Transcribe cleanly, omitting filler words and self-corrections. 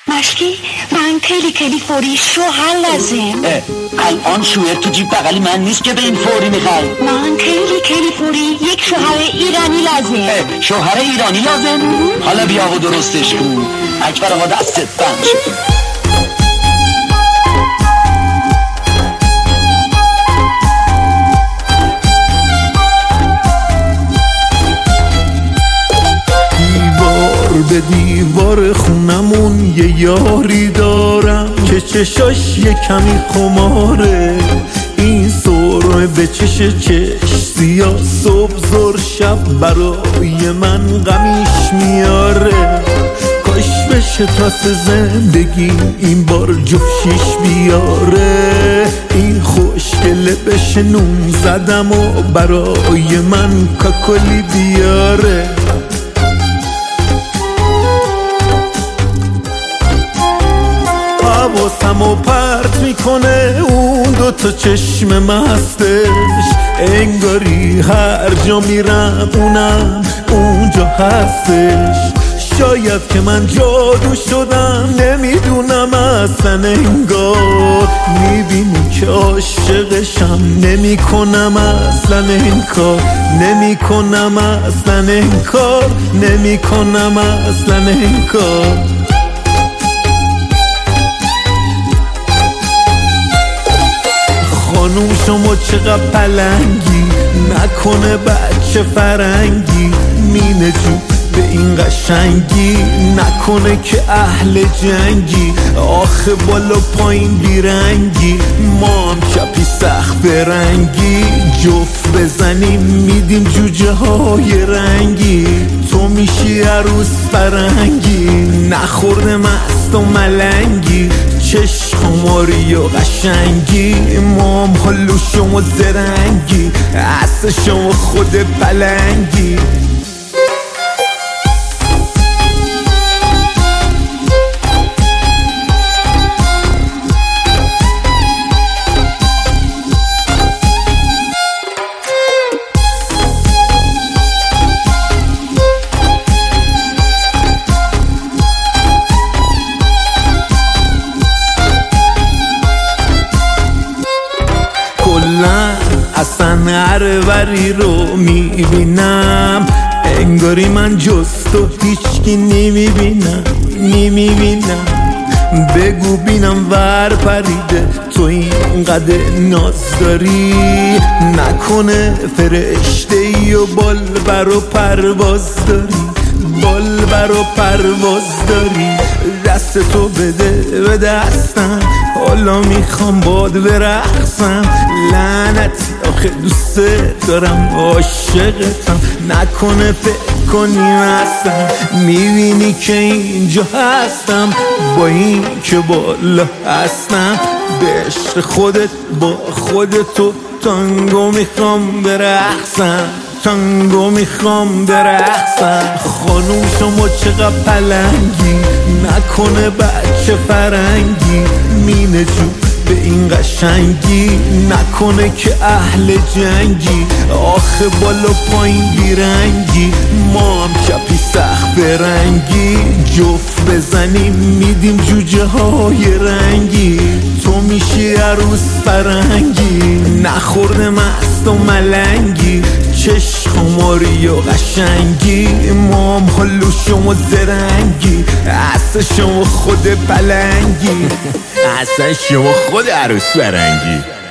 مشکی من کلی فوری شوهر لازم. الان شوهر تو جیب بغلی من نیست که به این فوری میخوای. من کلی فوری یک شوهر ایرانی لازم. شوهر ایرانی لازم؟ حالا بیا و درستش کن. اکبر آقا دستت بند شد. به دیوار خونمون یه یاری دارم که چشاش یه کمی خماره. این سرمه به چش سیاه صبح زور شب برای من غمیش میاره. کاش بشه تاس زندگی این بار جفشیش بیاره. این خوشگله بشه نون زدم و برای من کاکلی بیاره. حواسمو پرت میکنه اون دوتا چشم مستش. انگاری هر جا میرم اونم اونجا هستش. شاید که من جادو شدم نمیدونم اصلا. انگار میبینی که عاشقشم نمیکنم اصلا انکار. نمیکنم اصلا انکار. نمیکنم اصلا انکار. خانوم شما چقدر پلنگی، نکنه بچه فرنگی. مینه جو به این قشنگی، نکنه که اهل جنگی. آخه بالا پایین بیرنگی، ما هم چپی سخت برنگی. جفت بزنیم میدیم جوجه های رنگی. تو میشی عروس فرنگی، نخورده مست و ملنگی. چشم خماری و قشنگی، ما هم حلو شما زرنگی. اصل شما خود پلنگی. اصلا هروری رو میبینم، انگاری من جز تو هیچکی نمیبینم. بگو بینم ور پریده تو اینقدر ناز داری. نکنه فرشته ای و بال بر و پرواز داری. بال بر و پرواز داری. دست تو بده به دستم، حالا میخوام باد برقصم. لعنتی آخه دوست دارم، عاشقتم. نکنه فکر کنی هستم، میبینی که اینجا هستم. با این که بالا هستم، به عشق خودت با خودتو تانگو میخوام برقصم. تانگو میخوام برقصم. خانوم شما چقدر پلنگی، نکنه بچه فرنگی. مینه جو به این قشنگی، نکنه که اهل جنگی. آخه بالا پایین بیرنگی، ما هم چپی سخت برنگی. جفت بزنیم میدیم جوجه های رنگی. تو میشی عروس فرنگی، نخورده مست و ملنگی. چشم خماری و قشنگی، ما هم حلو شما زرنگی. اصلا شما خود پلنگی. اصلا شما خود عروس فرنگی.